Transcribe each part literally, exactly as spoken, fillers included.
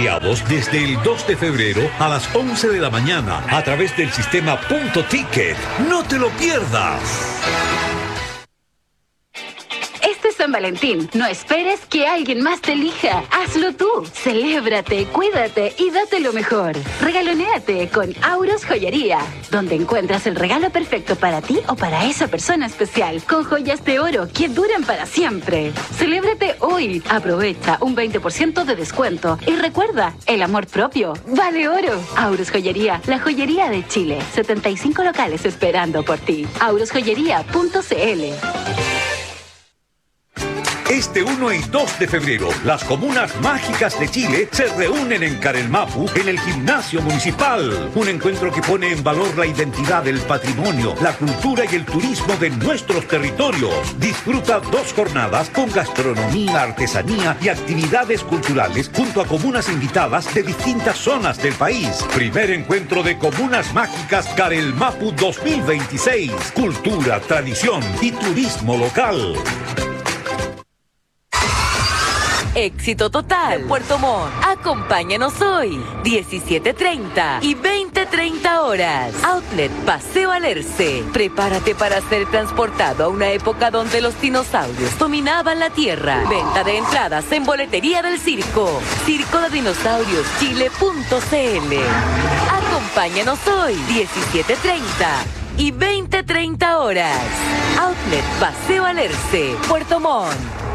afiliados desde el dos de febrero a las once de la mañana a través del sistema Punto Ticket. ¡No te lo pierdas! Este San Valentín, no esperes que alguien más te elija. Hazlo tú. Celébrate, cuídate y date lo mejor. Regalonéate con Auros Joyería, donde encuentras el regalo perfecto para ti o para esa persona especial, con joyas de oro que duran para siempre. Celébrate hoy. Aprovecha un veinte por ciento de descuento. Y recuerda, el amor propio vale oro. Auros Joyería, la joyería de Chile. setenta y cinco locales esperando por ti. auros joyería punto c l. Este uno y dos de febrero, las comunas mágicas de Chile se reúnen en Carelmapu en el Gimnasio Municipal. Un encuentro que pone en valor la identidad del patrimonio, la cultura y el turismo de nuestros territorios. Disfruta dos jornadas con gastronomía, artesanía y actividades culturales junto a comunas invitadas de distintas zonas del país. Primer encuentro de comunas mágicas Carelmapu dos mil veintiséis. Cultura, tradición y turismo local. Éxito total. Puerto Montt. Acompáñanos hoy, diecisiete treinta y veinte treinta horas. Outlet Paseo Alerce. Prepárate para ser transportado a una época donde los dinosaurios dominaban la tierra. Venta de entradas en boletería del circo. Circo de Dinosaurios Chile punto c l. Acompáñanos hoy, diecisiete treinta y veinte treinta horas. Outlet Paseo Alerce, Puerto Montt.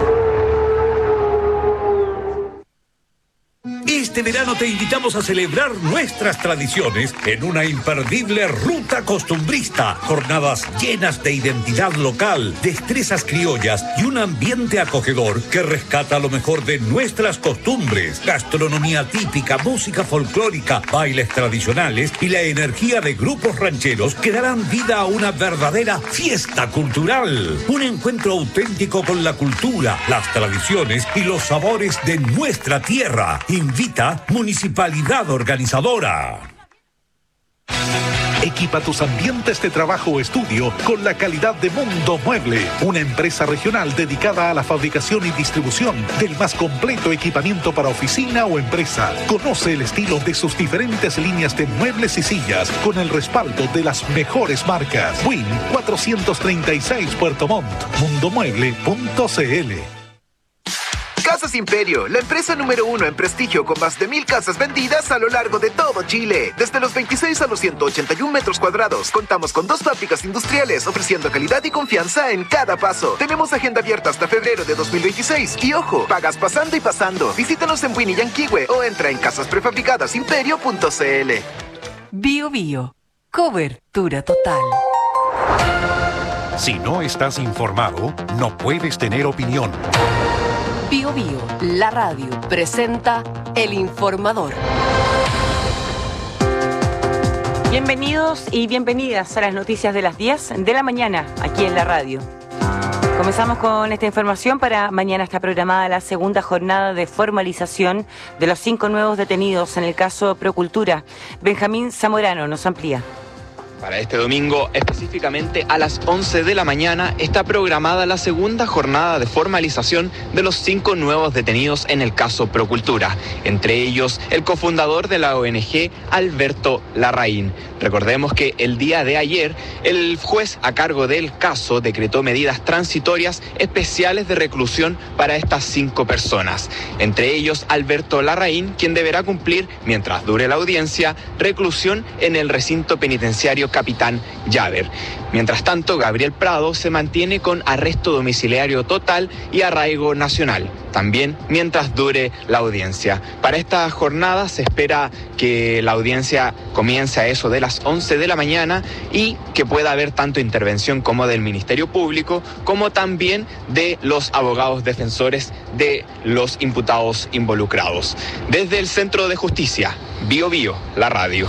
Este verano te invitamos a celebrar nuestras tradiciones en una imperdible ruta costumbrista. Jornadas llenas de identidad local, destrezas criollas y un ambiente acogedor que rescata lo mejor de nuestras costumbres. Gastronomía típica, música folclórica, bailes tradicionales y la energía de grupos rancheros que darán vida a una verdadera fiesta cultural. Un encuentro auténtico con la cultura, las tradiciones y los sabores de nuestra tierra. Invita Municipalidad Organizadora. Equipa tus ambientes de trabajo o estudio con la calidad de Mundo Mueble, una empresa regional dedicada a la fabricación y distribución del más completo equipamiento para oficina o empresa. Conoce el estilo de sus diferentes líneas de muebles y sillas con el respaldo de las mejores marcas. Win cuatrocientos treinta y seis Puerto Montt, mundo mueble punto c l. Casas Imperio, la empresa número uno en prestigio con más de mil casas vendidas a lo largo de todo Chile. Desde los veintiséis a los ciento ochenta y uno metros cuadrados, contamos con dos fábricas industriales ofreciendo calidad y confianza en cada paso. Tenemos agenda abierta hasta febrero de dos mil veintiséis. Y ojo, pagas pasando y pasando. Visítanos en Winnie Yanquihue o entra en casas prefabricadas imperio punto c l. Bio Bio, cobertura total. Si no estás informado, no puedes tener opinión. Bio Bio, la radio, presenta El Informador. Bienvenidos y bienvenidas a las noticias de las diez de la mañana, aquí en la radio. Comenzamos con esta información. Para mañana está programada la segunda jornada de formalización de los cinco nuevos detenidos en el caso Procultura. Benjamín Zamorano nos amplía. Para este domingo, específicamente a las once de la mañana, está programada la segunda jornada de formalización de los cinco nuevos detenidos en el caso Procultura, entre ellos el cofundador de la O N G, Alberto Larraín. Recordemos que el día de ayer, el juez a cargo del caso decretó medidas transitorias especiales de reclusión para estas cinco personas, entre ellos Alberto Larraín, quien deberá cumplir, mientras dure la audiencia, reclusión en el recinto penitenciario Capitán Llaver. Mientras tanto, Gabriel Prado se mantiene con arresto domiciliario total y arraigo nacional, también mientras dure la audiencia. Para esta jornada se espera que la audiencia comience a eso de las once de la mañana y que pueda haber tanto intervención como del Ministerio Público, como también de los abogados defensores de los imputados involucrados. Desde el Centro de Justicia, Bio Bio, la radio.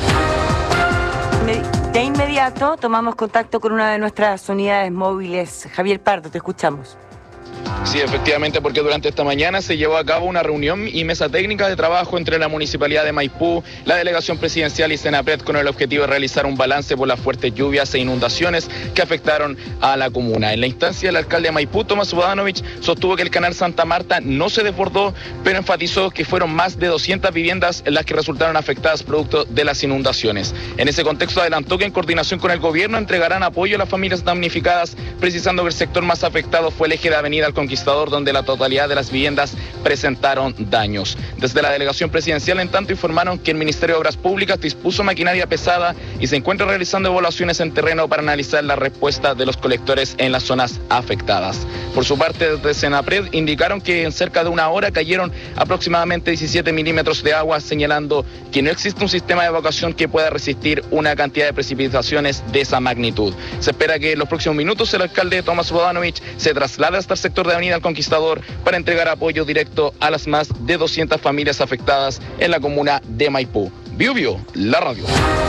De inmediato tomamos contacto con una de nuestras unidades móviles. Javier Pardo, te escuchamos. Sí, efectivamente, porque durante esta mañana se llevó a cabo una reunión y mesa técnica de trabajo entre la Municipalidad de Maipú, la Delegación Presidencial y Senapred con el objetivo de realizar un balance por las fuertes lluvias e inundaciones que afectaron a la comuna. En la instancia, el alcalde de Maipú, Tomás Bodanovich, sostuvo que el canal Santa Marta no se desbordó, pero enfatizó que fueron más de doscientas viviendas las que resultaron afectadas producto de las inundaciones. En ese contexto adelantó que en coordinación con el gobierno entregarán apoyo a las familias damnificadas, precisando que el sector más afectado fue el eje de Avenida El Conquistador, donde la totalidad de las viviendas presentaron daños. Desde la delegación presidencial, en tanto, informaron que el Ministerio de Obras Públicas dispuso maquinaria pesada y se encuentra realizando evaluaciones en terreno para analizar la respuesta de los colectores en las zonas afectadas. Por su parte, desde Senapred indicaron que en cerca de una hora cayeron aproximadamente diecisiete milímetros de agua, señalando que no existe un sistema de evacuación que pueda resistir una cantidad de precipitaciones de esa magnitud. Se espera que en los próximos minutos el alcalde Tomás Bodanovich se traslade hasta el sector de Avenida El Conquistador para entregar apoyo directo a las más de doscientas familias afectadas en la comuna de Maipú. Bio Bio, la radio.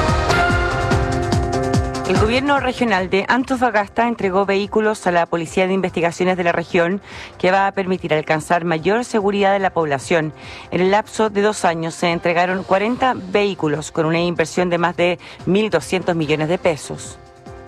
El gobierno regional de Antofagasta entregó vehículos a la Policía de Investigaciones de la región que va a permitir alcanzar mayor seguridad de la población. En el lapso de dos años se entregaron cuarenta vehículos con una inversión de más de mil doscientos millones de pesos.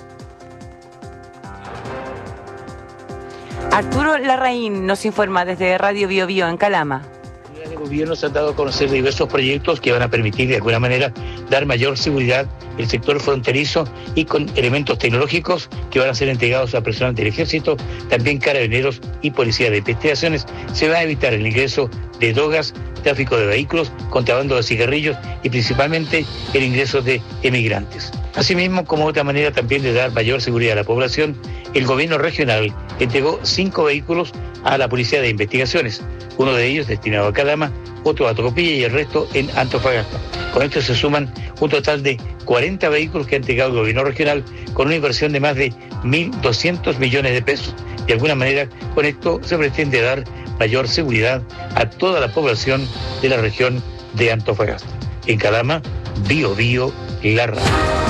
Arturo Larraín nos informa desde Radio Bio Bio en Calama. El gobierno se han dado a conocer diversos proyectos que van a permitir de alguna manera dar mayor seguridad al sector fronterizo y con elementos tecnológicos que van a ser entregados a personal del ejército, también carabineros y policía de investigaciones. Se va a evitar el ingreso de drogas, tráfico de vehículos, contrabando de cigarrillos y principalmente el ingreso de emigrantes. Asimismo, como otra manera también de dar mayor seguridad a la población, el gobierno regional entregó cinco vehículos a la Policía de Investigaciones, uno de ellos destinado a Calama, otro a Tocopilla y el resto en Antofagasta. Con esto se suman un total de cuarenta vehículos que ha entregado el gobierno regional con una inversión de más de mil doscientos millones de pesos. De alguna manera, con esto se pretende dar mayor seguridad a toda la población de la región de Antofagasta. En Calama, Bio Bio, la radio.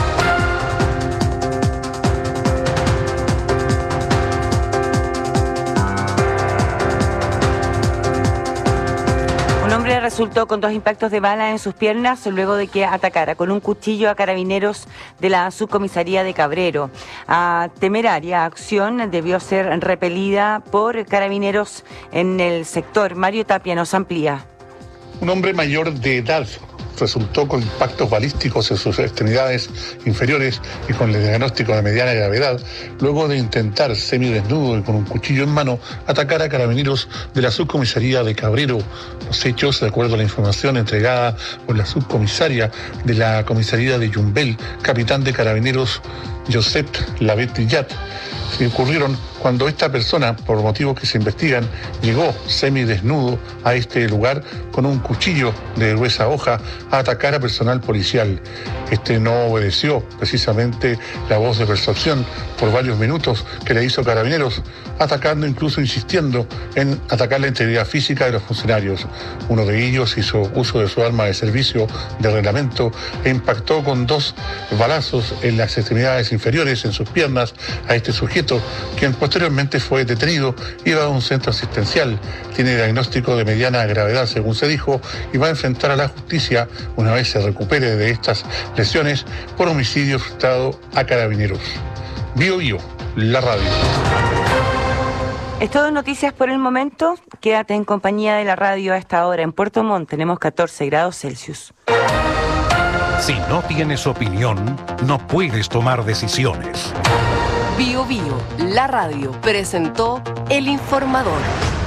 Un hombre resultó con dos impactos de bala en sus piernas luego de que atacara con un cuchillo a carabineros de la subcomisaría de Cabrero. A temeraria acción debió ser repelida por carabineros en el sector. Mario Tapia nos amplía. Un hombre mayor de edad resultó con impactos balísticos en sus extremidades inferiores y con el diagnóstico de mediana gravedad, luego de intentar, semidesnudo y con un cuchillo en mano, atacar a carabineros de la subcomisaría de Cabrero. Los hechos, de acuerdo a la información entregada por la subcomisaria de la comisaría de Yumbel, capitán de carabineros Josep Lavet Dillat, se ocurrieron cuando esta persona, por motivos que se investigan, llegó semidesnudo a este lugar con un cuchillo de gruesa hoja a atacar a personal policial. Este no obedeció precisamente la voz de persuasión por varios minutos que le hizo Carabineros, atacando, incluso insistiendo en atacar la integridad física de los funcionarios. Uno de ellos hizo uso de su arma de servicio de reglamento e impactó con dos balazos en las extremidades inferiores, en sus piernas, a este sujeto, quien posteriormente fue detenido y va a un centro asistencial. Tiene diagnóstico de mediana gravedad, según se dijo, y va a enfrentar a la justicia una vez se recupere de estas lesiones por homicidio frustrado a Carabineros. Bio Bio, la radio. Es todo en noticias por el momento. Quédate en compañía de la radio a esta hora. En Puerto Montt tenemos catorce grados Celsius. Si no tienes opinión, no puedes tomar decisiones. Bio Bio, la radio, presentó El Informador.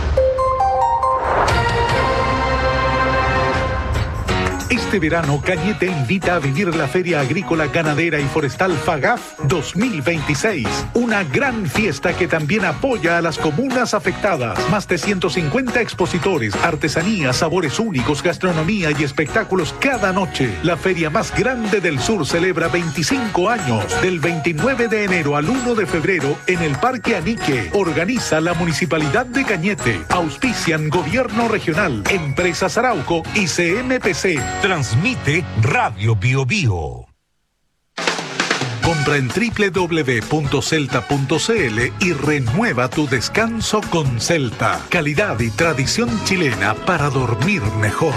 Este verano, Cañete invita a vivir la Feria Agrícola, Ganadera y Forestal FAGAF dos mil veintiséis. Una gran fiesta que también apoya a las comunas afectadas. Más de ciento cincuenta expositores, artesanías, sabores únicos, gastronomía y espectáculos cada noche. La feria más grande del sur celebra veinticinco años. Del veintinueve de enero al uno de febrero en el Parque Anique. Organiza la Municipalidad de Cañete. Auspician Gobierno Regional, Empresas Arauco y C M P C. Transmite Radio Bio Bio. Compra en doble u doble u doble u punto celta punto c l y renueva tu descanso con Celta. Calidad y tradición chilena para dormir mejor.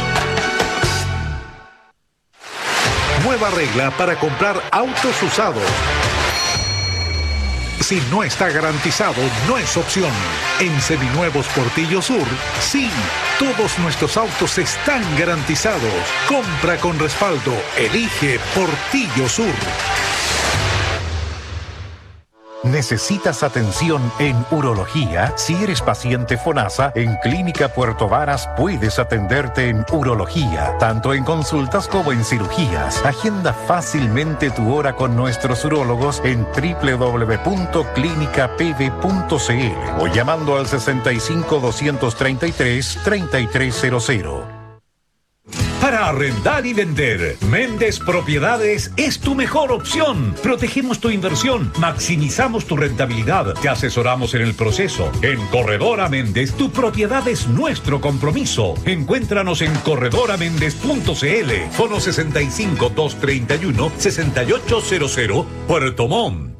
Nueva regla para comprar autos usados. Si no está garantizado, no es opción. En Seminuevos Portillo Sur, sí, todos nuestros autos están garantizados. Compra con respaldo. Elige Portillo Sur. ¿Necesitas atención en urología? Si eres paciente FONASA, en Clínica Puerto Varas puedes atenderte en urología, tanto en consultas como en cirugías. Agenda fácilmente tu hora con nuestros urólogos en doble u doble u doble u punto clínica p v punto c l o llamando al sesenta y cinco, doscientos treinta y tres, treinta y tres cero cero. Para arrendar y vender, Méndez Propiedades es tu mejor opción. Protegemos tu inversión, maximizamos tu rentabilidad, te asesoramos en el proceso. En Corredora Méndez, tu propiedad es nuestro compromiso. Encuéntranos en corredora méndez punto c l, fono sesenta y cinco, doscientos treinta y uno, sesenta y ocho cero cero, Puerto Montt.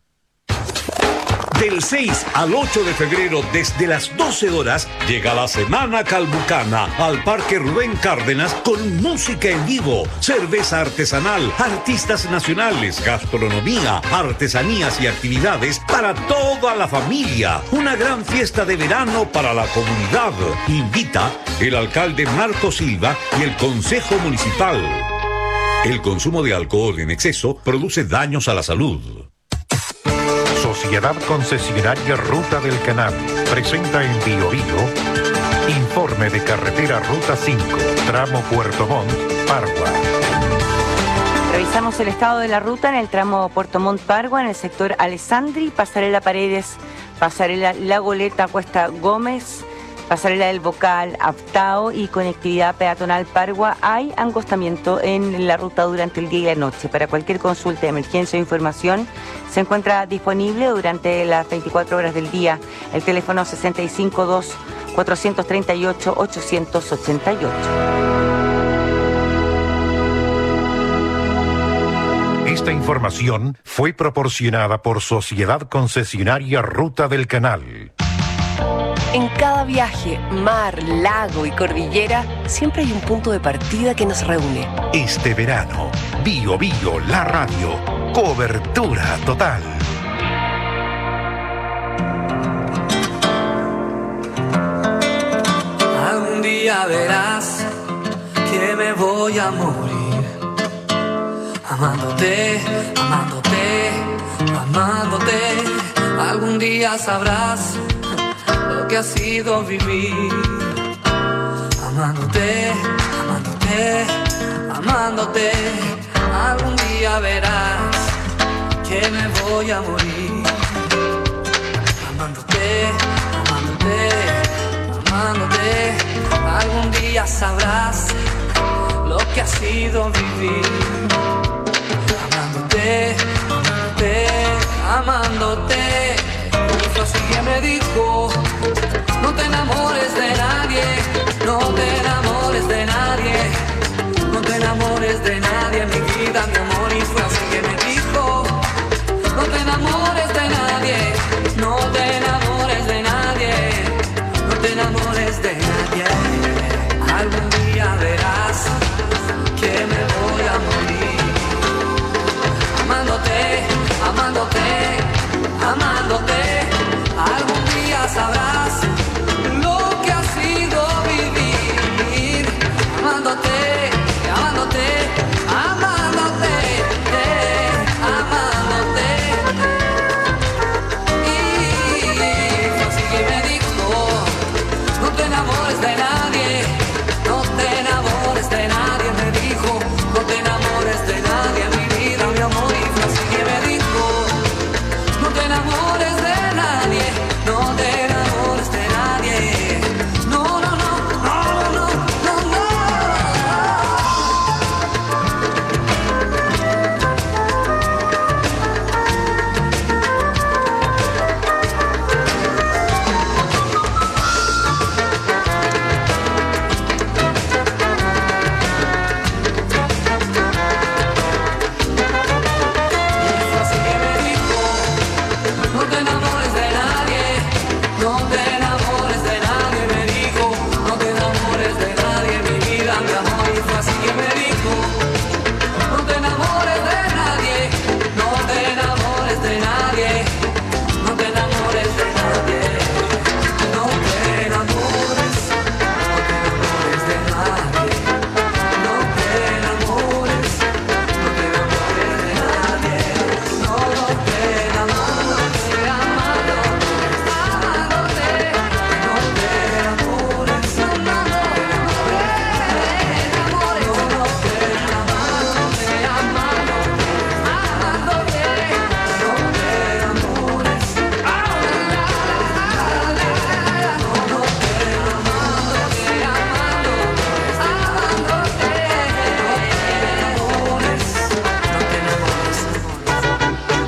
Del seis al ocho de febrero, desde las doce horas, llega la Semana Calbucana al Parque Rubén Cárdenas con música en vivo, cerveza artesanal, artistas nacionales, gastronomía, artesanías y actividades para toda la familia. Una gran fiesta de verano para la comunidad. Invita el alcalde Marco Silva y el Consejo Municipal. El consumo de alcohol en exceso produce daños a la salud. Sociedad Concesionaria Ruta del Canal presenta en Bio Bio informe de carretera Ruta cinco, tramo Puerto Montt, Pargua. Revisamos el estado de la ruta en el tramo Puerto Montt, Pargua, en el sector Alessandri, Pasarela Paredes, Pasarela La Goleta, Cuesta Gómez, Pasarela del Bocal, Aptao y conectividad peatonal Pargua. Hay angostamiento en la ruta durante el día y la noche. Para cualquier consulta, emergencia o información, se encuentra disponible durante las veinticuatro horas del día. El teléfono sesenta y cinco, dos, cuatrocientos treinta y ocho, ochocientos ochenta y ocho. Esta información fue proporcionada por Sociedad Concesionaria Ruta del Canal. En cada viaje, mar, lago y cordillera, siempre hay un punto de partida que nos reúne. Este verano, Bio Bio, la radio, cobertura total. Algún día verás que me voy a morir, amándote, amándote, amándote. Algún día sabrás lo que ha sido vivir, amándote, amándote, amándote. Algún día verás que me voy a morir, amándote, amándote, amándote. Algún día sabrás lo que ha sido vivir, amándote, amándote, amándote. Así que me dijo, no te enamores de nadie, no te enamores de nadie, no te enamores de nadie, mi vida, mi amor. Y fue así que me dijo, no te enamores de nadie, no te enamores de nadie, no te enamores de nadie. Algún día verás que me voy a morir, amándote, amándote, amándote. Algún día sabrás lo que ha sido vivir, amándote, amándote, amándote. que me dijo, no te enamores de nadie, no te enamores de nadie, no te enamores de nadie, no te enamores, no te enamores de nadie, no te enamores, no te enamores de nadie, no, no te enamores, amándote, amándote, no te enamores, amándote, enamores, no, no te enamores, amándote, amándote, no te enamores, ah, la, la, la, la, no, no te enamores, amándote, amándote, no te enamores, no te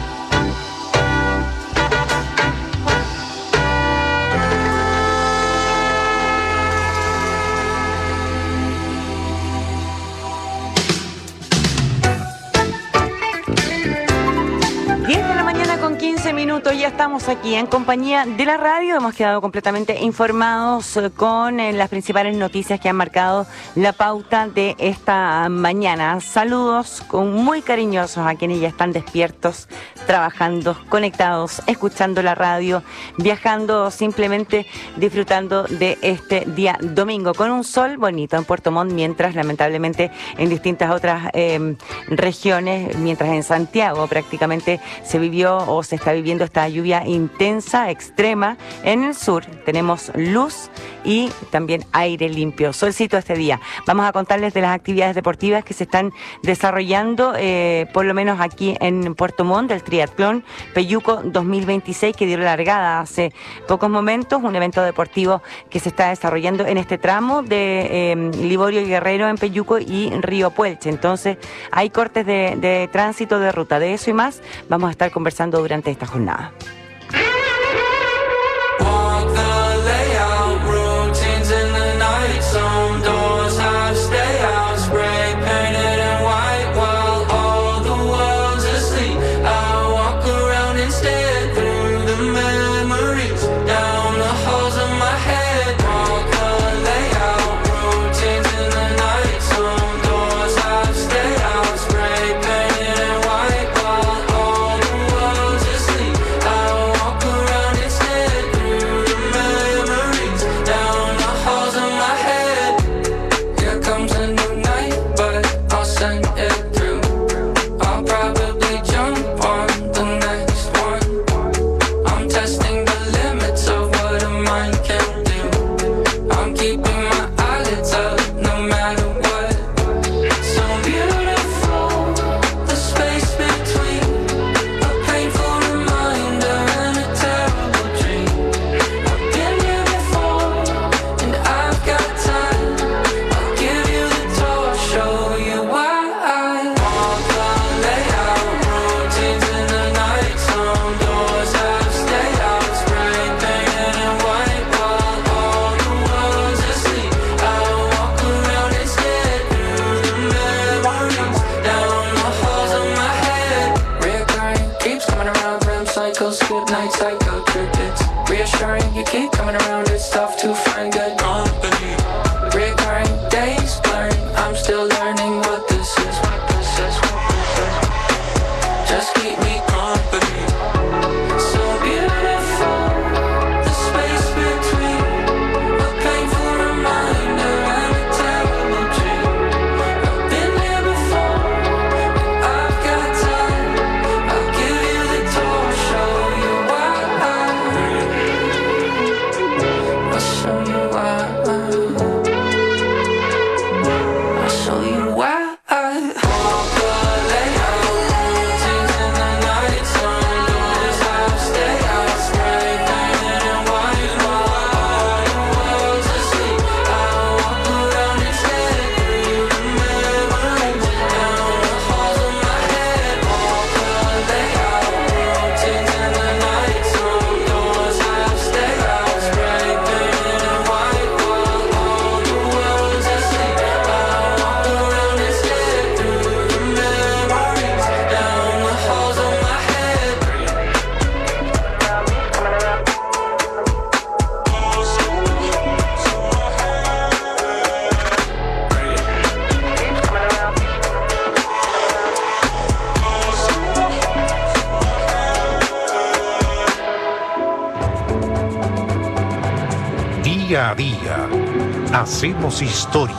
diez de la mañana con quince minutos, ya estamos aquí en compañía de la radio. Hemos quedado completamente informados eh, con eh, las principales noticias que han marcado la pauta de esta mañana. Saludos con muy cariñosos a quienes ya están despiertos, trabajando, conectados, escuchando la radio, viajando, simplemente disfrutando de este día domingo con un sol bonito en Puerto Montt, mientras lamentablemente en distintas otras eh, regiones, mientras en Santiago prácticamente se vivió o se está viviendo esta lluvia intensa, extrema. En el sur tenemos luz y también aire limpio, solcito este día. Vamos a contarles de las actividades deportivas que se están desarrollando, eh, por lo menos aquí en Puerto Montt, del triatlón Peyuco dos mil veintiséis, que dio largada hace pocos momentos, un evento deportivo que se está desarrollando en este tramo de eh, Liborio y Guerrero en Peyuco y Río Puelche. Entonces hay cortes de, de tránsito de ruta. De eso y más vamos a estar conversando durante esta jornada. Walk the layout, routines in the night. Some doors have stayouts, spray painted in white while all the world's asleep. I walk around instead through the memories, down the halls of my head. Walk the layout, routines in the night. Some doors have stayouts, spray painted in white while all the world's asleep. I walk around instead through the memories, down the halls of my head. Here comes a new night, but I'll send it through. I'll probably jump on the next one. I'm testing the limits of what a mind can do. I'm keeping my eyelids up no matter what. So beautiful, the space between a painful reminder and a terrible dream. I've been here before, and I've got time. I'll give you the tour, show you why. I walk the layout, routines in the night. Some doors have stayouts, spray painted in white while all the world's asleep. I walk around instead through the memories, down the halls of my head. Reoccurring keeps coming around, rem cycles, good night psycho trip. It's reassuring you keep coming around. It's tough to find good company. Reoccurring days blurring, I'm still learning what this is, what this is, what this is. Just keep me company. So beautiful, the space between a painful reminder and a terrible dream. I've been here before, and I've got time. I'll give you the tour, show you why. I'll show you Día a día hacemos historia.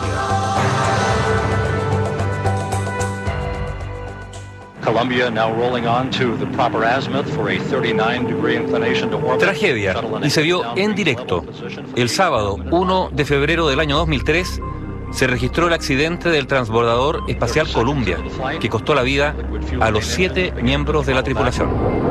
Tragedia, y se vio en directo. El sábado, uno de febrero del año dos mil tres, se registró el accidente del transbordador espacial Columbia, que costó la vida a los siete miembros de la tripulación.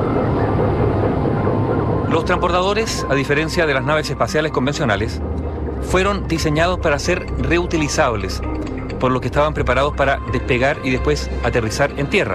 Los transbordadores, a diferencia de las naves espaciales convencionales, fueron diseñados para ser reutilizables, por lo que estaban preparados para despegar y después aterrizar en tierra.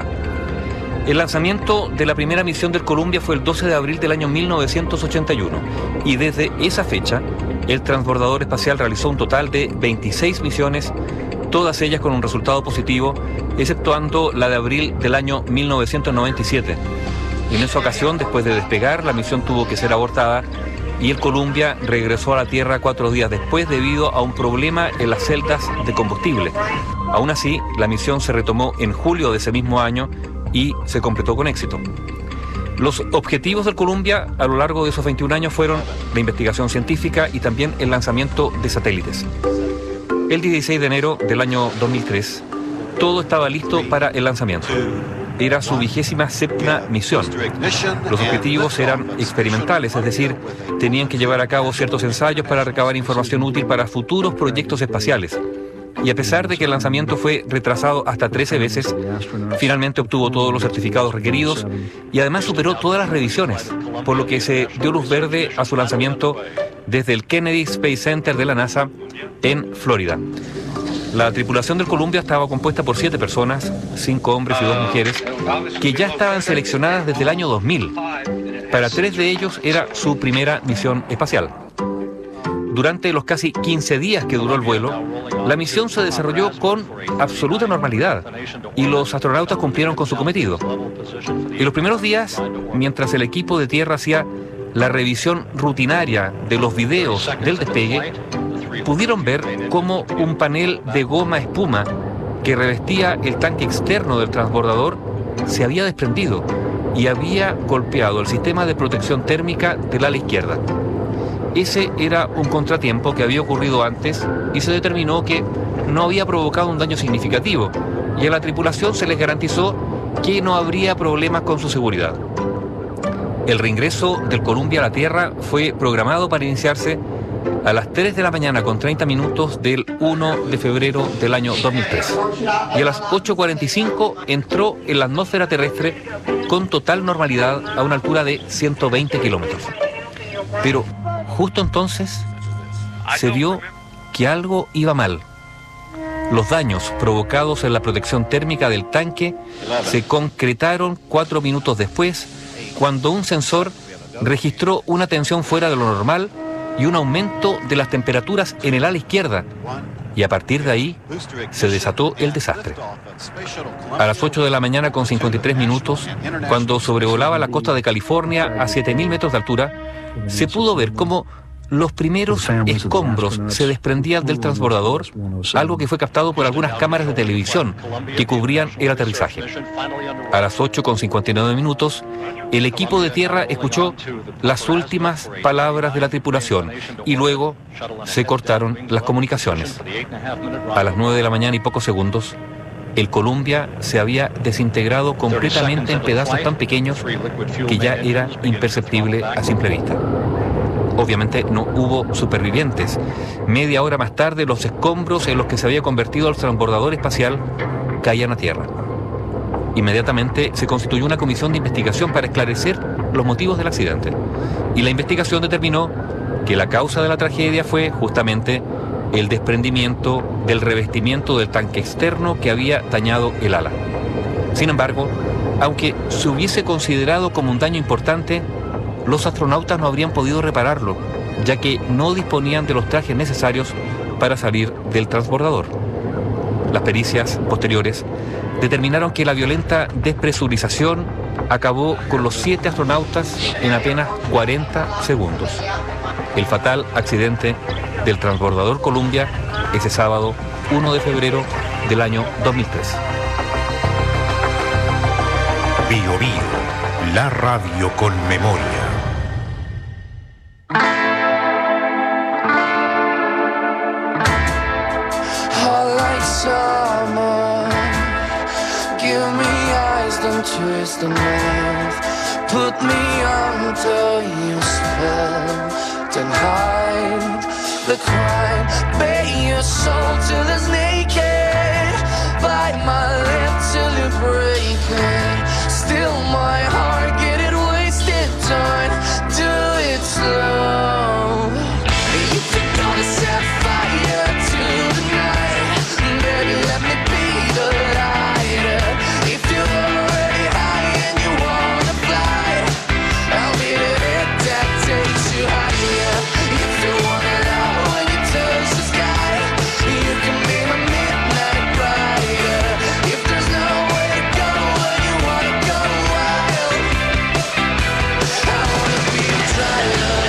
El lanzamiento de la primera misión del Columbia fue el doce de abril del año mil novecientos ochenta y uno, y desde esa fecha, el transbordador espacial realizó un total de veintiséis misiones, todas ellas con un resultado positivo, exceptuando la de abril del año mil novecientos noventa y siete. En esa ocasión, después de despegar, la misión tuvo que ser abortada y el Columbia regresó a la Tierra cuatro días después debido a un problema en las celdas de combustible. Aún así, la misión se retomó en julio de ese mismo año y se completó con éxito. Los objetivos del Columbia a lo largo de esos veintiún años fueron la investigación científica y también el lanzamiento de satélites. El dieciséis de enero del año dos mil tres, todo estaba listo para el lanzamiento. Era su vigésima séptima misión. Los objetivos eran experimentales, es decir, tenían que llevar a cabo ciertos ensayos para recabar información útil para futuros proyectos espaciales. Y a pesar de que el lanzamiento fue retrasado hasta trece veces, finalmente obtuvo todos los certificados requeridos y además superó todas las revisiones, por lo que se dio luz verde a su lanzamiento desde el Kennedy Space Center de la NASA en Florida. La tripulación del Columbia estaba compuesta por siete personas, cinco hombres y dos mujeres, que ya estaban seleccionadas desde el año dos mil. Para tres de ellos era su primera misión espacial. Durante los casi quince días que duró el vuelo, la misión se desarrolló con absoluta normalidad y los astronautas cumplieron con su cometido. En los primeros días, mientras el equipo de tierra hacía la revisión rutinaria de los videos del despegue, pudieron ver cómo un panel de goma espuma que revestía el tanque externo del transbordador se había desprendido y había golpeado el sistema de protección térmica del ala izquierda. Ese era un contratiempo que había ocurrido antes y se determinó que no había provocado un daño significativo y a la tripulación se les garantizó que no habría problemas con su seguridad. El reingreso del Columbia a la Tierra fue programado para iniciarse a las tres de la mañana con treinta minutos del uno de febrero del año dos mil tres. Y a las ocho cuarenta y cinco entró en la atmósfera terrestre con total normalidad a una altura de ciento veinte kilómetros. Pero justo entonces se vio que algo iba mal. Los daños provocados en la protección térmica del tanque se concretaron cuatro minutos después, cuando un sensor registró una tensión fuera de lo normal y un aumento de las temperaturas en el ala izquierda. Y a partir de ahí se desató el desastre. A las ocho de la mañana con cincuenta y tres minutos, cuando sobrevolaba la costa de California a siete mil metros de altura, se pudo ver cómo los primeros escombros se desprendían del transbordador, algo que fue captado por algunas cámaras de televisión que cubrían el aterrizaje. A las ocho con cincuenta y nueve minutos, el equipo de tierra escuchó las últimas palabras de la tripulación y luego se cortaron las comunicaciones. A las nueve de la mañana y pocos segundos, el Columbia se había desintegrado completamente en pedazos tan pequeños que ya era imperceptible a simple vista. Obviamente no hubo supervivientes. Media hora más tarde, los escombros en los que se había convertido el transbordador espacial caían a tierra. Inmediatamente se constituyó una comisión de investigación para esclarecer los motivos del accidente. Y la investigación determinó que la causa de la tragedia fue justamente el desprendimiento del revestimiento del tanque externo que había dañado el ala. Sin embargo, aunque se hubiese considerado como un daño importante, los astronautas no habrían podido repararlo, ya que no disponían de los trajes necesarios para salir del transbordador. Las pericias posteriores determinaron que la violenta despresurización acabó con los siete astronautas en apenas cuarenta segundos. El fatal accidente del transbordador Columbia ese sábado uno de febrero del año dos mil tres. Bio Bio, la radio con memoria. give me eyes, don't twist the knife. Put me under your spell, then hide the crime. Bare your soul till it's naked. Bite my lip till you break it. Still my heart, get it wasted. Don't do it slow. If you're gonna set fire to the night, baby, let me be the lighter. If you're already high and you wanna fly, I'll be the hit that takes you higher. If you wanna love when you touch the sky, you can be my midnight rider. If there's nowhere to go when you wanna go wild, I wanna be a driver.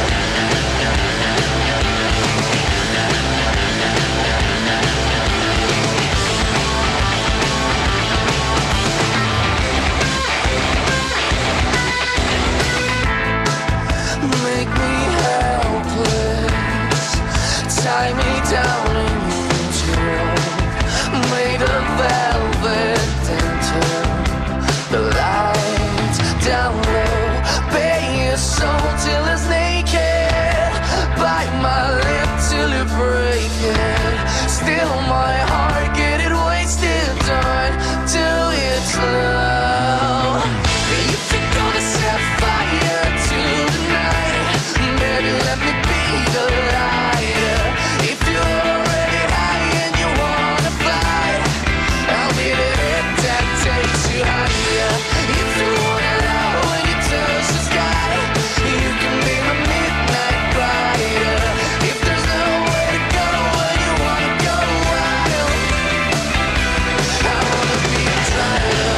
Make me helpless, tie me down in your robe, made of velvet and turn the lights down low. Bare your soul till it's naked. Bite my lip till you break it. Still my heart, get it wasted. Don't do it slow. If you're gonna set fire to the night, baby, let me be the lighter. If you're already high and you wanna fly, I'll be the hit that takes you higher. If you wanna love when you touch the sky, you can be my midnight rider. If there's nowhere to go when you wanna go wild, I wanna be a driver.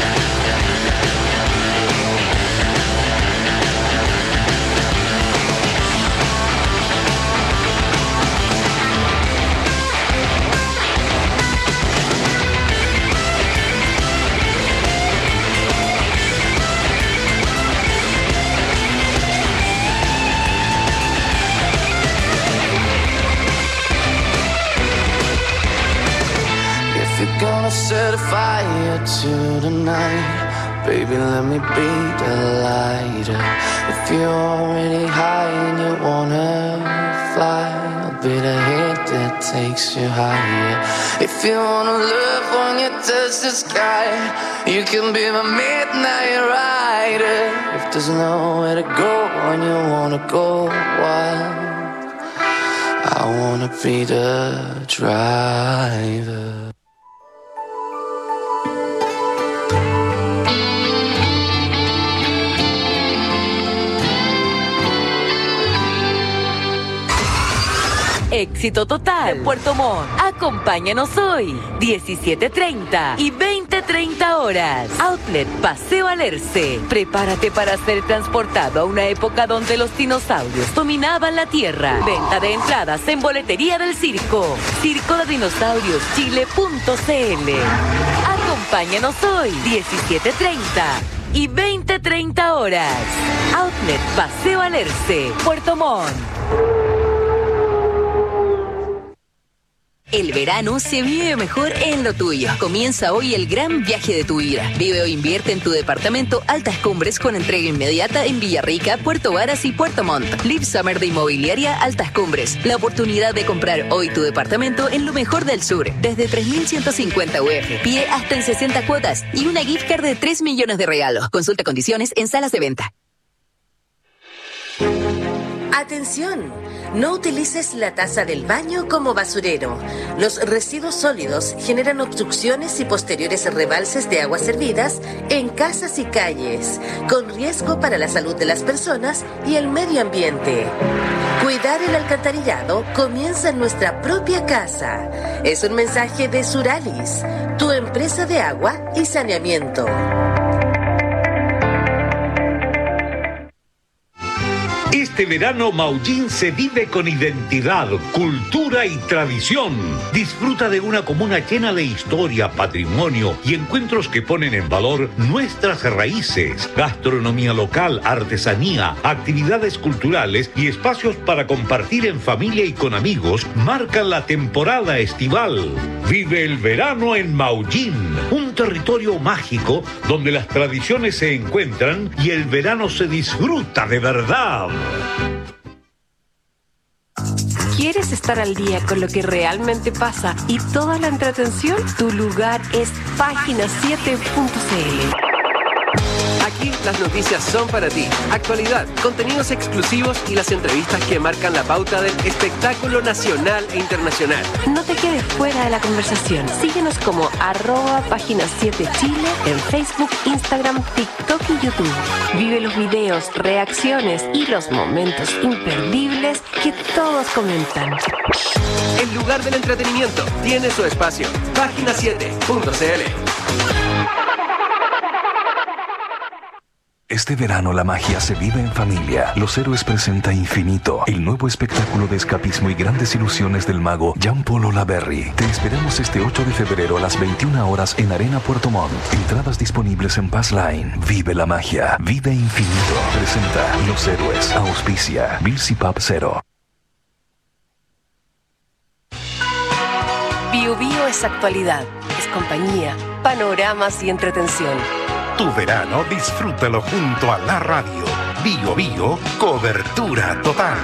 If you're gonna set a fire to the night, baby, let me be the lighter. If you're already high and you wanna fly, I'll be the hit that takes you higher. If you wanna love when you touch the sky, you can be my midnight rider. If there's nowhere to go when you wanna go wild, I wanna be the driver. Éxito total. Puerto Montt. Acompáñanos hoy. diecisiete treinta y veinte treinta horas. Outlet Paseo Alerce. Prepárate para ser transportado a una época donde los dinosaurios dominaban la tierra. Venta de entradas en boletería del circo. Circo de Dinosaurios Chile punto c l. Acompáñanos hoy. diecisiete treinta y veinte treinta horas. Outlet Paseo Alerce. Puerto Montt. El verano se vive mejor en lo tuyo. Comienza hoy el gran viaje de tu vida. Vive o invierte en tu departamento Altas Cumbres con entrega inmediata en Villarrica, Puerto Varas y Puerto Montt. Live Summer de Inmobiliaria Altas Cumbres. La oportunidad de comprar hoy tu departamento en lo mejor del sur. Desde tres mil ciento cincuenta U F. Pie hasta en sesenta cuotas. Y una gift card de tres millones de regalos. Consulta condiciones en salas de venta. Atención, no utilices la taza del baño como basurero. Los residuos sólidos generan obstrucciones y posteriores rebalses de aguas servidas en casas y calles, con riesgo para la salud de las personas y el medio ambiente. Cuidar el alcantarillado comienza en nuestra propia casa. Es un mensaje de Suralis, tu empresa de agua y saneamiento. Este verano Maullín se vive con identidad, cultura y tradición. Disfruta de una comuna llena de historia, patrimonio y encuentros que ponen en valor nuestras raíces, gastronomía local, artesanía, actividades culturales y espacios para compartir en familia y con amigos marcan la temporada estival. Vive el verano en Maullín, un territorio mágico donde las tradiciones se encuentran y el verano se disfruta de verdad. ¿Quieres estar al día con lo que realmente pasa y toda la entretención? Tu lugar es página siete punto c l. Aquí las noticias son para ti. Actualidad, contenidos exclusivos y las entrevistas que marcan la pauta del espectáculo nacional e internacional. No te quedes fuera de la conversación. Síguenos como arroba página siete Chile en Facebook, Instagram, TikTok y YouTube. Vive los videos, reacciones y los momentos imperdibles que todos comentan. El lugar del entretenimiento tiene su espacio. página siete punto c l. Este verano la magia se vive en familia. Los Héroes presenta Infinito, el nuevo espectáculo de escapismo y grandes ilusiones del mago Jean-Paul Olaberry. Te esperamos este ocho de febrero a las veintiuna horas en Arena Puerto Montt. Entradas disponibles en Passline. Vive la magia. Vive Infinito. Presenta Los Héroes. Auspicia Bills y Pub Cero. Bio Bio es actualidad, es compañía, panoramas y entretención. Tu verano disfrútalo junto a la radio. Bio Bio, cobertura total.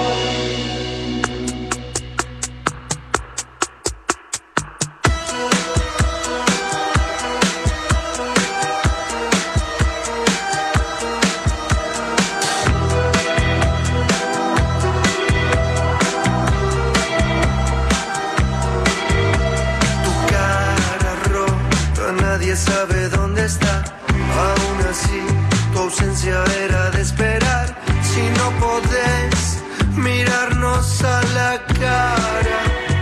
Tu cara rota, nadie sabe dónde está. Aún así, tu ausencia era de esperar. Si no podés mirarnos a la cara,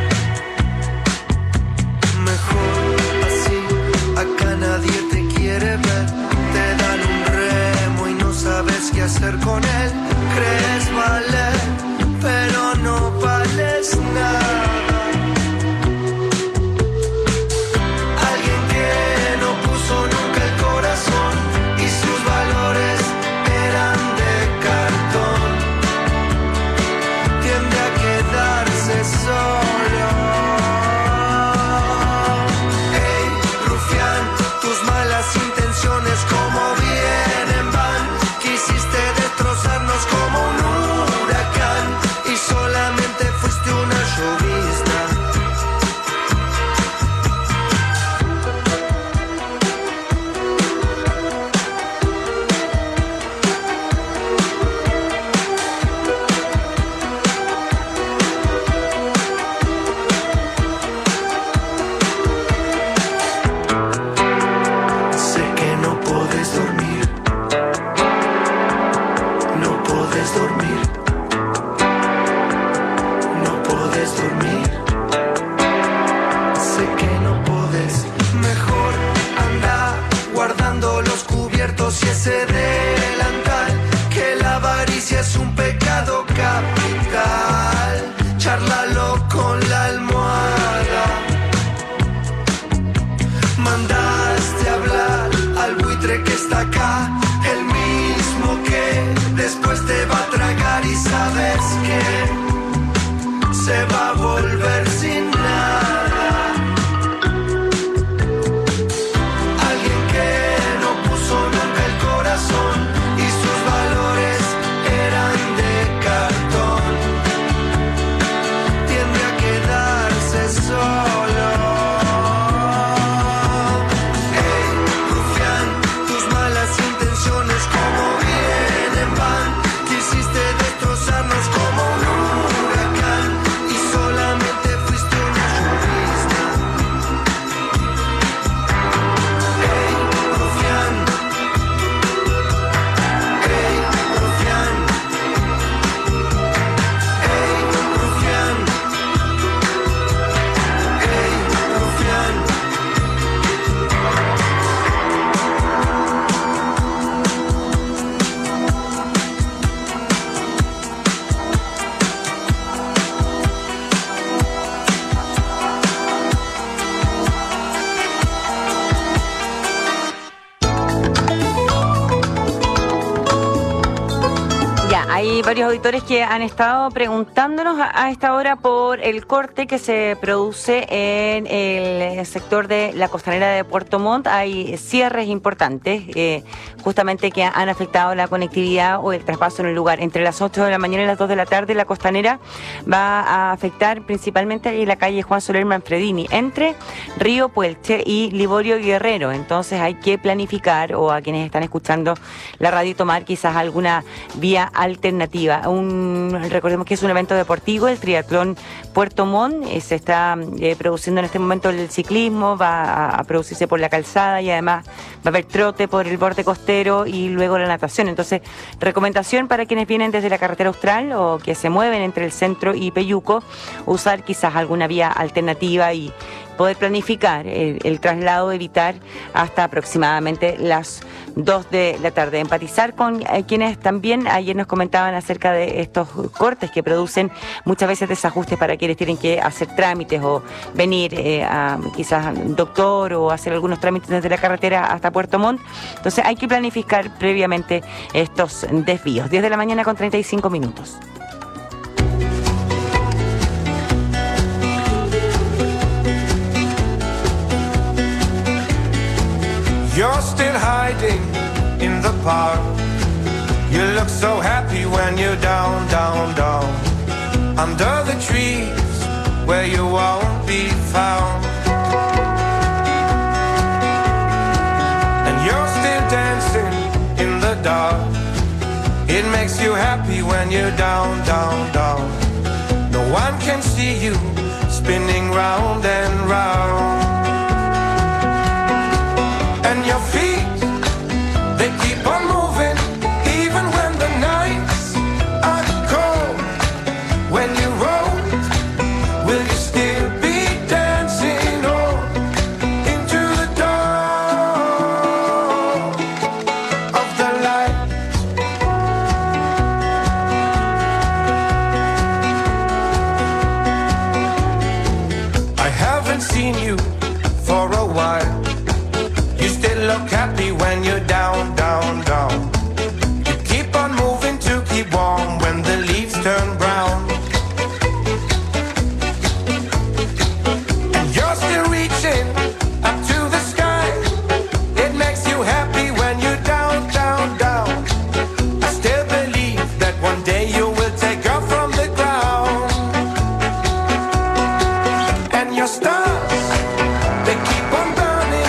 mejor así. Acá nadie te quiere ver. Te dan un remo y no sabes qué hacer con él. Crees valer, pero no vales nada. Y ese delantal, que la avaricia es un pecado capital. Chárlalo con la almohada. Mandaste hablar al buitre que está acá, el mismo que después te va a tragar y sabes que se va a volver sin nada. Y sus valores eran de cartón. Tiende a quedarse solo. Hey, rufián, tus malas intenciones como vienen van. Quisiste destrozarnos como un huracán y solamente fuiste un Hay varios auditores que han estado preguntándonos a, a esta hora por el corte que se produce en el sector de la costanera de Puerto Montt. Hay cierres importantes, eh, justamente que han afectado la conectividad o el traspaso en el lugar. Entre las ocho de la mañana y las dos de la tarde, la costanera va a afectar principalmente en la calle Juan Soler Manfredini, entre Río Puelche y Liborio Guerrero. Entonces hay que planificar, o a quienes están escuchando la radio, tomar quizás alguna vía alternativa. Un, recordemos que es un evento deportivo, el triatlón Puerto Montt, eh, se está eh, produciendo en este momento el ciclismo, va a, a producirse por la calzada y además va a haber trote por el borde costero y luego la natación. Entonces, recomendación para quienes vienen desde la carretera austral o que se mueven entre el centro y Peyuco, usar quizás alguna vía alternativa y poder planificar el, el traslado, evitar hasta aproximadamente las dos de la tarde. Empatizar con eh, quienes también ayer nos comentaban acerca de estos cortes que producen muchas veces desajustes para quienes tienen que hacer trámites o venir eh, a quizás al doctor o hacer algunos trámites desde la carretera hasta Puerto Montt. Entonces hay que planificar previamente estos desvíos. diez de la mañana con treinta y cinco minutos. You're still hiding in the park. You look so happy when you're down, down, down. Under the trees where you won't be found. And you're still dancing in the dark. It makes you happy when you're down, down, down. No one can see you spinning round and round. And your feet, they keep on moving, even when the nights are cold. When you roll, will you still be dancing on into the dawn of the light? I haven't seen you for a while. You still look happy when you're down, down, down. You keep on moving to keep warm when the leaves turn brown. And you're still reaching up to the sky. It makes you happy when you're down, down, down. I still believe that one day you will take off from the ground. And your stars, they keep on burning.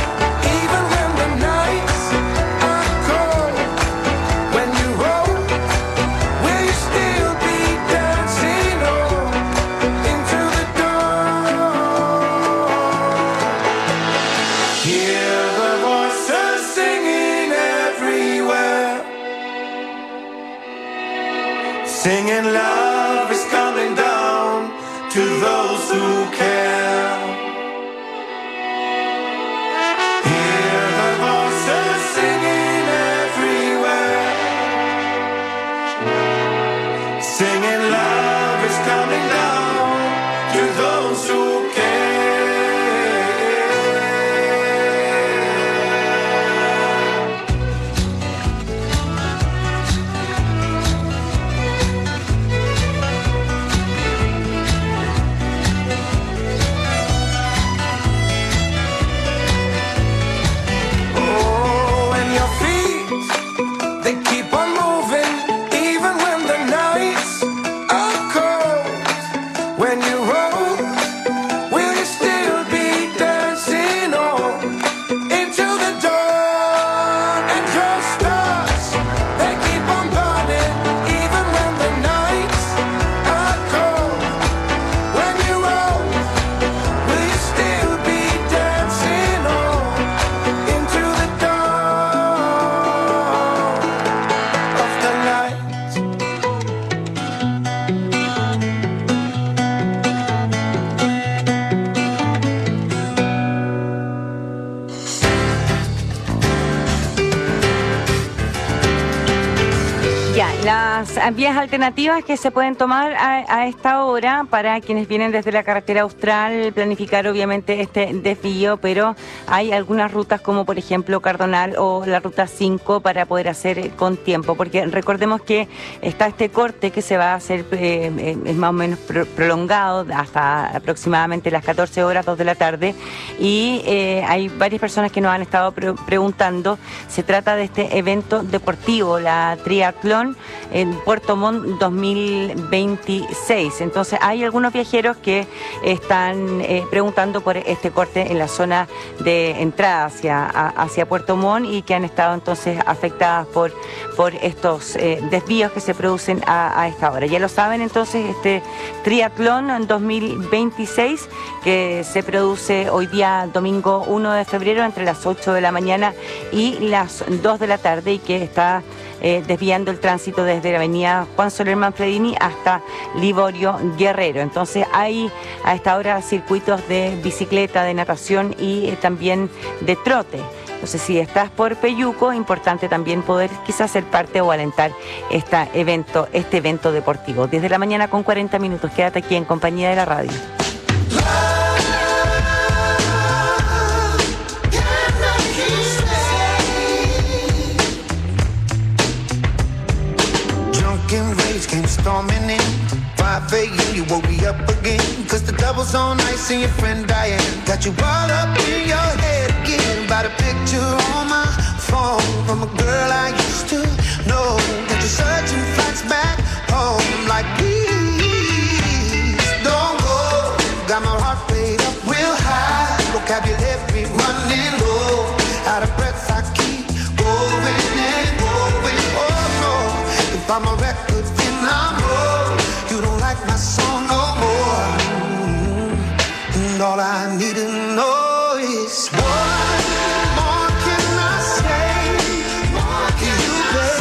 Singing love is coming down to those who care. Hear the voices singing everywhere. Singing love is coming down to those who care. Las vías alternativas que se pueden tomar a, a esta hora para quienes vienen desde la carretera austral, planificar obviamente este desvío, pero hay algunas rutas como por ejemplo Cardonal o la ruta cinco para poder hacer con tiempo, porque recordemos que está este corte que se va a hacer eh, es más o menos pro, prolongado hasta aproximadamente las catorce horas, dos de la tarde, y eh, hay varias personas que nos han estado pre preguntando. Se trata de este evento deportivo, la Triatlón en Puerto Montt dos mil veintiséis. Entonces hay algunos viajeros que están eh, preguntando por este corte en la zona de entrada hacia, a, hacia Puerto Montt y que han estado entonces afectadas por, por estos eh, desvíos que se producen a, a esta hora. Ya lo saben entonces, este Triatlón dos mil veintiséis que se produce hoy día domingo uno de febrero entre las ocho de la mañana y las dos de la tarde y que está Eh, desviando el tránsito desde la avenida Juan Soler Manfredini hasta Liborio Guerrero. Entonces hay a esta hora circuitos de bicicleta, de natación y eh, también de trote. Entonces si estás por Peyuco, importante también poder quizás ser parte o alentar este evento, este evento deportivo. Desde la mañana con cuarenta minutos, quédate aquí en compañía de la radio. Came storming in five A M you woke me up again. Cause the double's on ice and your friend Diane got you all up in your head again. About a picture on my phone from a girl I used to know. That you're searching flights back home. I'm like, please don't go. Got my heart rate up real high. Vocabulary running low. Out of breath I keep going and going. Oh no, if I'm a record I'm broke. You don't like my song no more. Mm-hmm. And all I need to know is what more can I say? More can you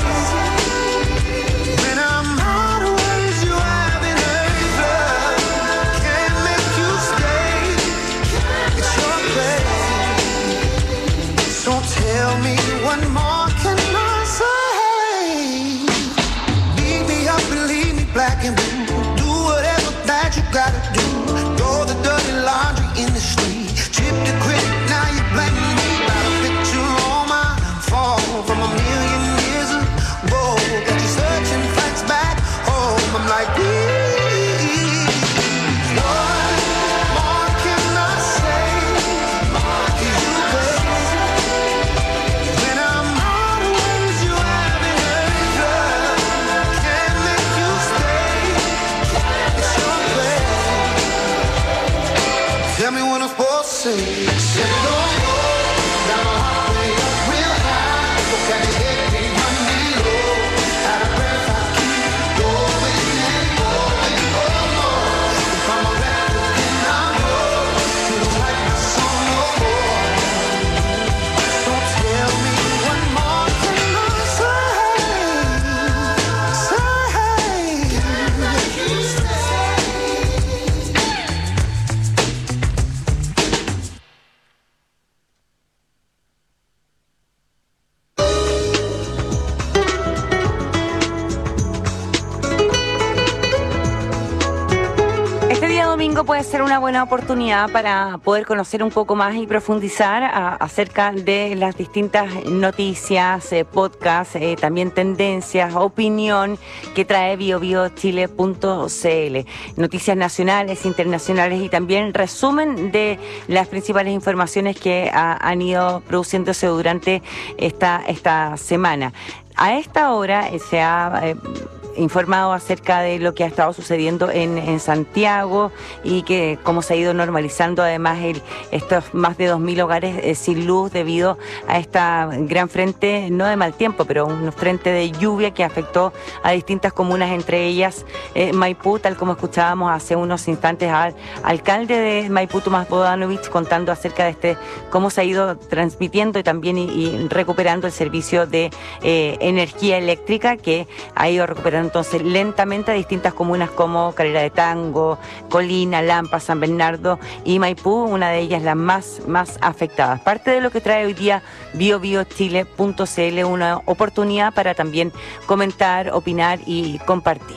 say? When I'm out of words, you haven't heard love. Can't make you stay. It's your place. So tell me what more can I say? Black and blue, do whatever that you gotta do. Throw the dirty laundry in the street. Chip the critic, now you blaming me. Got a picture on my phone from a million years ago. Got you searching facts back home. I'm like, please, what more can I say? More can you say? When I'm out of words, you haven't heard love. Can't make you tell me what I'm supposed to say. Say don't go. Got my heart way up real high. Got your head be running low. Out of breath I keep going and going. Oh no, if I'm a record then I'm broke. You don't like my song no more. So tell me what more can I say? Say, like you say. Puede ser una buena oportunidad para poder conocer un poco más y profundizar a, acerca de las distintas noticias, eh, podcasts, eh, también tendencias, opinión que trae bio bio chile punto c l. Noticias nacionales, internacionales y también resumen de las principales informaciones que ha, han ido produciéndose durante esta, esta semana. A esta hora eh, se ha eh, informado acerca de lo que ha estado sucediendo en, en Santiago y que cómo se ha ido normalizando además el, estos más de dos mil hogares eh, sin luz debido a esta gran frente, no de mal tiempo, pero un frente de lluvia que afectó a distintas comunas, entre ellas eh, Maipú, tal como escuchábamos hace unos instantes al alcalde de Maipú, Tomás Bodanovich, contando acerca de este cómo se ha ido transmitiendo y también y, y recuperando el servicio de eh, energía eléctrica que ha ido recuperando abrieron entonces lentamente a distintas comunas como Calera de Tango, Colina, Lampa, San Bernardo y Maipú, una de ellas las más, más afectadas. Parte de lo que trae hoy día bio bio chile punto c l, una oportunidad para también comentar, opinar y compartir.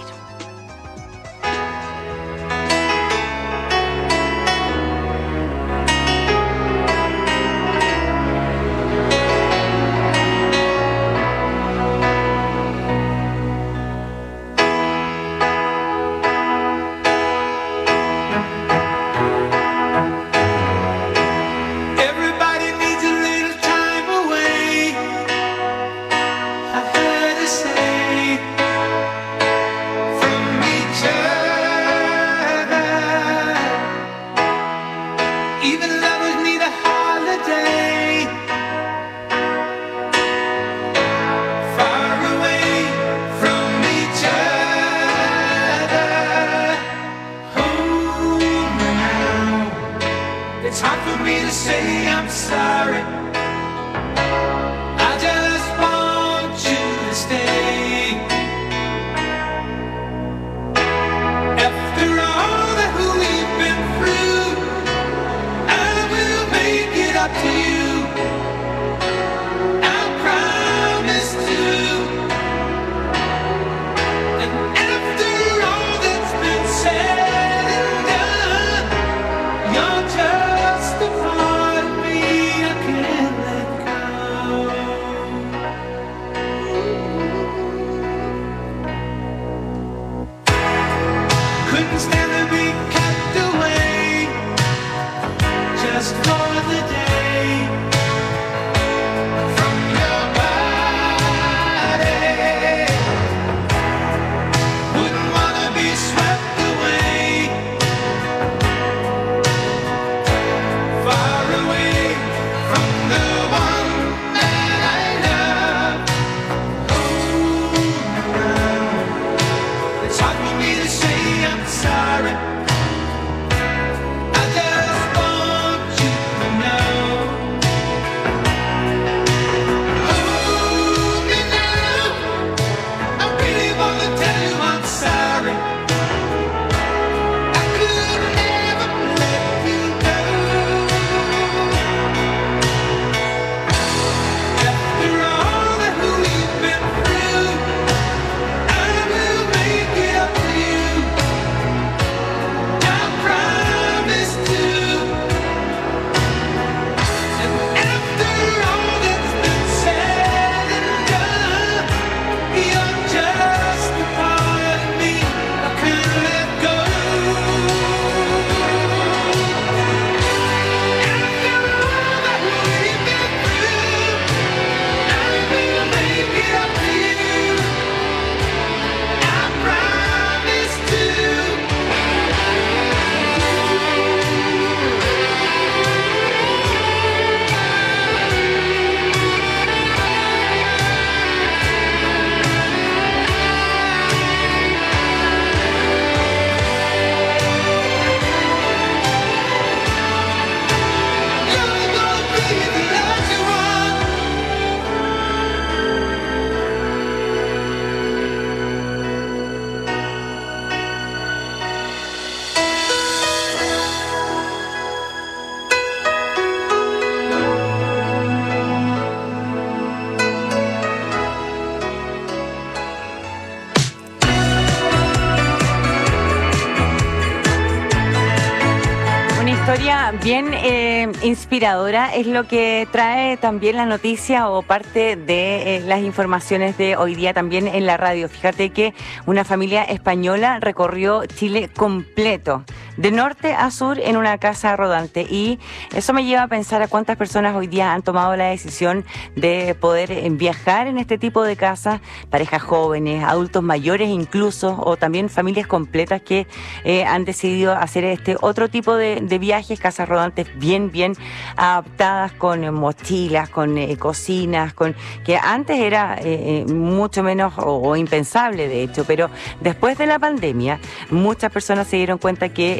historia bien eh, inspiradora es lo que trae también la noticia o parte de eh, las informaciones de hoy día también en la radio. Fíjate que una familia española recorrió Chile completo, de norte a sur, en una casa rodante, y eso me lleva a pensar a cuántas personas hoy día han tomado la decisión de poder viajar en este tipo de casas, parejas jóvenes, adultos mayores incluso, o también familias completas que eh, han decidido hacer este otro tipo de, de viajes, casas rodantes bien, bien adaptadas, con eh, mochilas, con eh, cocinas, con que antes era eh, mucho menos o, o impensable de hecho, pero después de la pandemia muchas personas se dieron cuenta que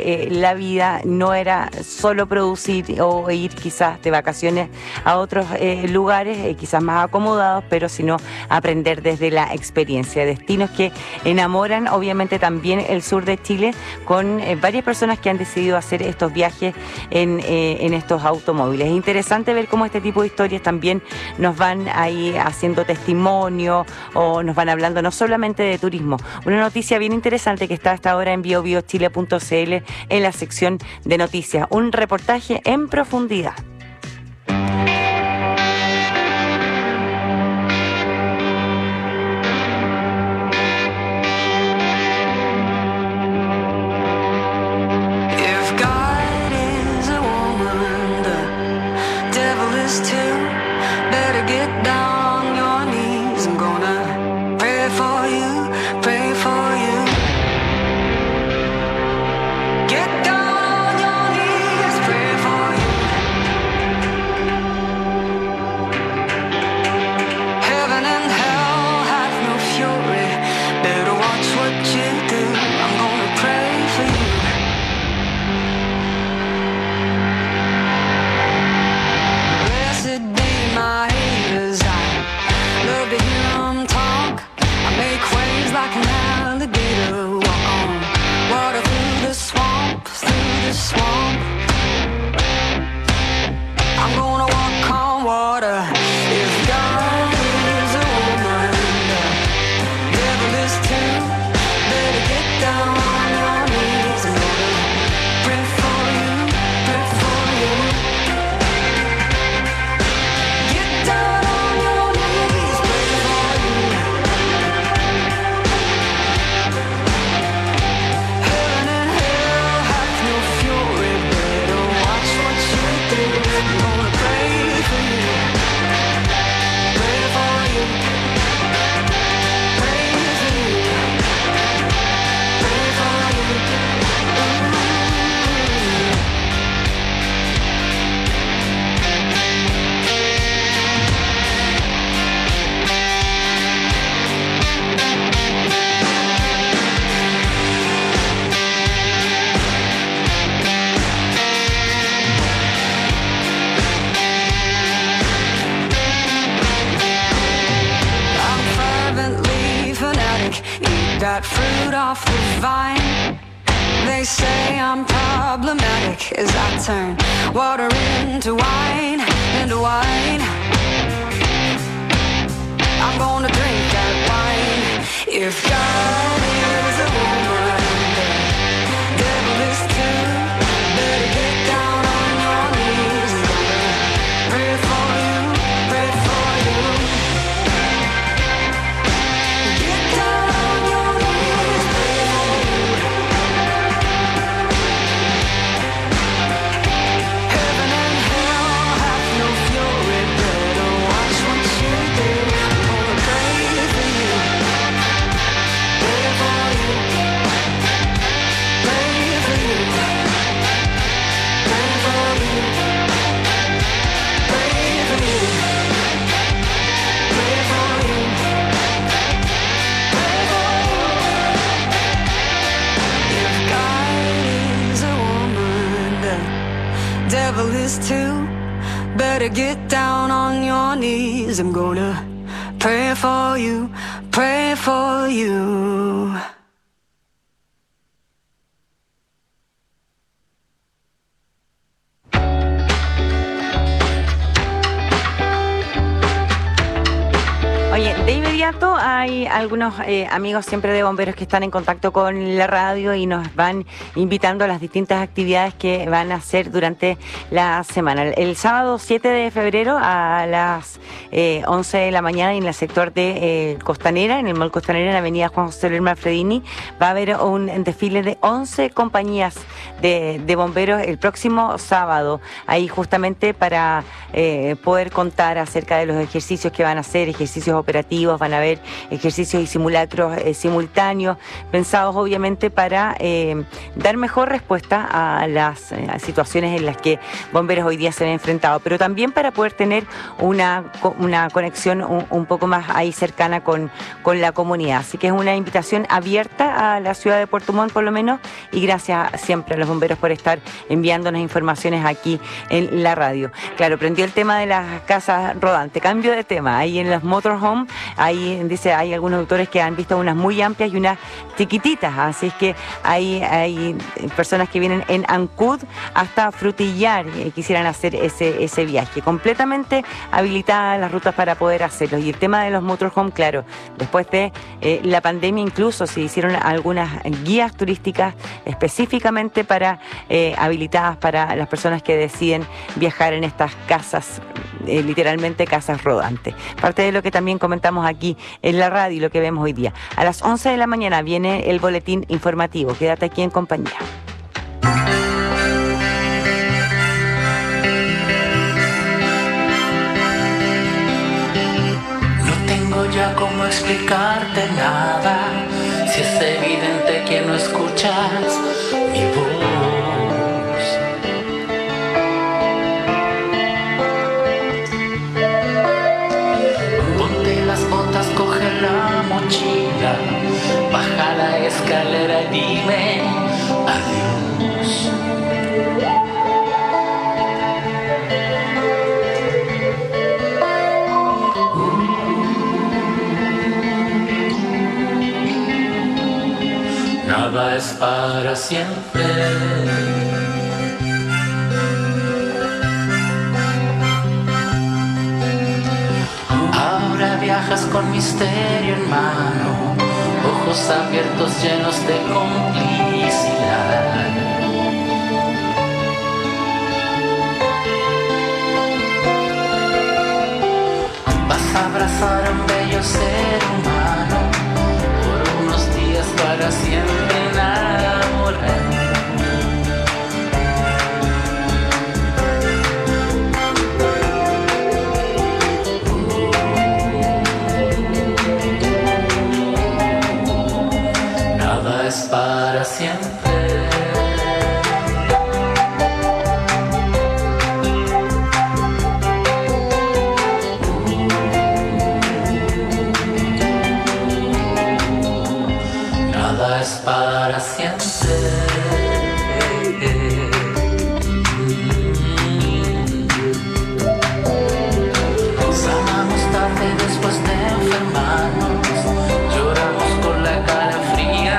eh, la vida no era solo producir o ir quizás de vacaciones a otros eh, lugares, eh, quizás más acomodados, pero sino aprender desde la experiencia. Destinos que enamoran obviamente también el sur de Chile, con eh, varias personas que han decidido hacer estos viajes en, eh, en estos automóviles. Es interesante ver cómo este tipo de historias también nos van ahí haciendo testimonio o nos van hablando no solamente de turismo. Una noticia bien interesante que está hasta ahora en bio bio chile punto c l en la sección de noticias. Un reportaje en profundidad. Got fruit off the vine. They say I'm problematic as I turn water into wine, into wine. I'm gonna drink that wine. If God is a woman, the devil is too. Better get down on your knees and pray for you, pray for you. Get down on your knees, pray for you. Heaven and hell have no fury. Better watch what you do. I'm gonna pray for you, pray for you, pray for you, pray for you, pray for you, pray for you, pray for you. If God is a woman, the devil is too. Better get down on your knees. I'm gonna pray for you, pray for you. Oye, de inmediato hay algunos eh, amigos siempre de bomberos que están en contacto con la radio y nos van invitando a las distintas actividades que van a hacer durante la semana. El sábado siete de febrero a las eh, once de la mañana en el sector de eh, Costanera, en el Mall Costanera, en la avenida Juan José Lerma Fredini, va a haber un desfile de once compañías de, de bomberos el próximo sábado, ahí justamente para eh, poder contar acerca de los ejercicios que van a hacer, ejercicios operativos, van a haber ejercicios y simulacros eh, simultáneos, pensados obviamente para eh, dar mejor respuesta a las eh, a situaciones en las que bomberos hoy día se ven enfrentados, pero también para poder tener una, una conexión un, un poco más ahí cercana con, con la comunidad. Así que es una invitación abierta a la ciudad de Puerto Montt por lo menos, y gracias siempre a los bomberos por estar enviándonos informaciones aquí en la radio. Claro, prendió el tema de las casas rodantes. Cambio de tema. Ahí en los motorhome, ahí dice, hay algunos autores que han visto unas muy amplias y unas chiquititas. Así es que hay, hay personas que vienen en Ancud hasta Frutillar y quisieran hacer ese, ese viaje. Completamente habilitadas las rutas para poder hacerlo. Y el tema de los motorhome, claro, después de eh, la pandemia incluso se hicieron algunas guías turísticas específicamente para eh, habilitadas para las personas que deciden viajar en estas casas, eh, literalmente casas rodantes. Parte de lo que también comentamos aquí en la radio y lo que vemos hoy día. A las once de la mañana viene el boletín informativo. Quédate aquí en compañía. No tengo ya cómo explicarte nada, si es evidente que no escuchas mi voz. Coge la mochila, baja la escalera y dime adiós. Nada es para siempre. Viajas con misterio en mano, ojos abiertos llenos de complicidad. Vas a abrazar a un bello ser humano por unos días para siempre enamorar. Es para siempre. Nada es para siempre. Sanamos tarde después de enfermarnos, lloramos con la cara fría.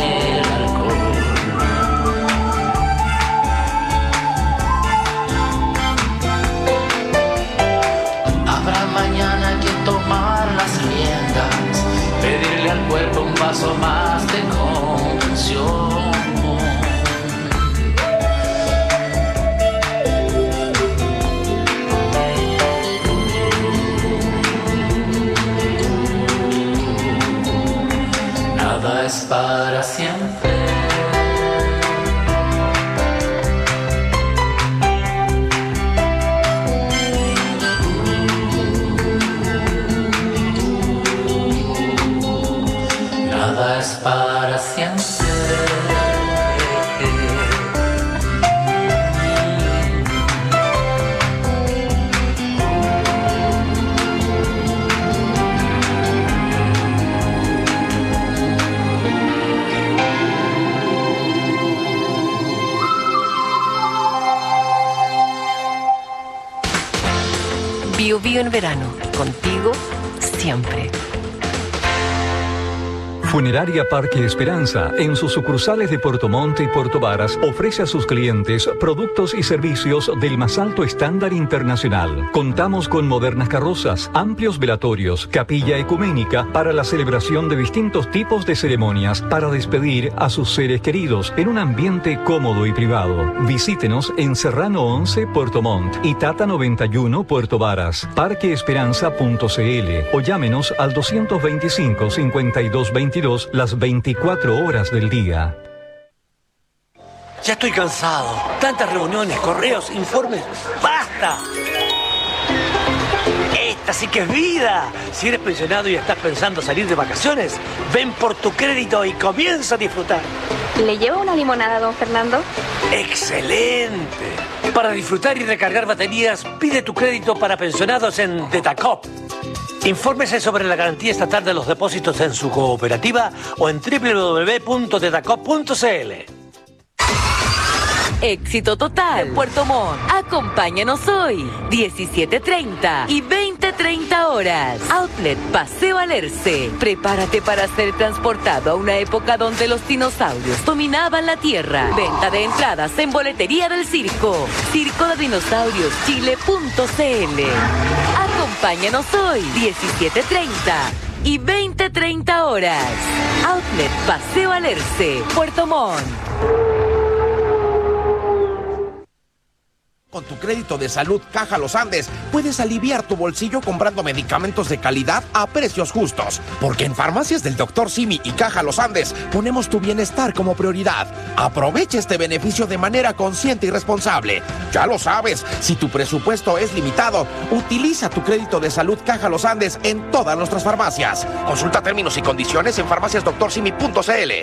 Mañana que tomar las riendas, pedirle al cuerpo un vaso más de comprensión. Nada es para siempre. Nada es para siempre. Bio Bio en verano, contigo siempre. Funeraria Parque Esperanza, en sus sucursales de Puerto Montt y Puerto Varas, ofrece a sus clientes productos y servicios del más alto estándar internacional. Contamos con modernas carrozas, amplios velatorios, capilla ecuménica para la celebración de distintos tipos de ceremonias para despedir a sus seres queridos en un ambiente cómodo y privado. Visítenos en Serrano once, Puerto Montt y Tata noventa y uno, Puerto Varas, parque esperanza punto c l o llámenos al doscientos veinticinco, cincuenta y dos veintidós las veinticuatro horas del día. Ya estoy cansado. Tantas reuniones, correos, informes. ¡Basta! Este esta sí que es vida. Si eres pensionado y estás pensando salir de vacaciones, ven por tu crédito y comienza a disfrutar. ¿Le lleva una limonada, don Fernando? ¡Excelente! Para disfrutar y recargar baterías, pide tu crédito para pensionados en Tetacop. Infórmese sobre la garantía estatal de los depósitos en su cooperativa o en doble u doble u doble u punto tetacop punto c l. Éxito total. Puerto Montt. Acompáñanos hoy. diecisiete treinta y veinte treinta horas. Outlet Paseo Alerce. Prepárate para ser transportado a una época donde los dinosaurios dominaban la tierra. Venta de entradas en boletería del circo. Circo de Dinosaurios Chile punto c l. Acompáñanos hoy. diecisiete treinta y veinte treinta horas. Outlet Paseo Alerce. Puerto Montt. Con tu crédito de salud Caja Los Andes, puedes aliviar tu bolsillo comprando medicamentos de calidad a precios justos. Porque en Farmacias del doctor Simi y Caja Los Andes ponemos tu bienestar como prioridad. Aprovecha este beneficio de manera consciente y responsable. Ya lo sabes, si tu presupuesto es limitado, utiliza tu crédito de salud Caja Los Andes en todas nuestras farmacias. Consulta términos y condiciones en farmacias doctor simi punto c l.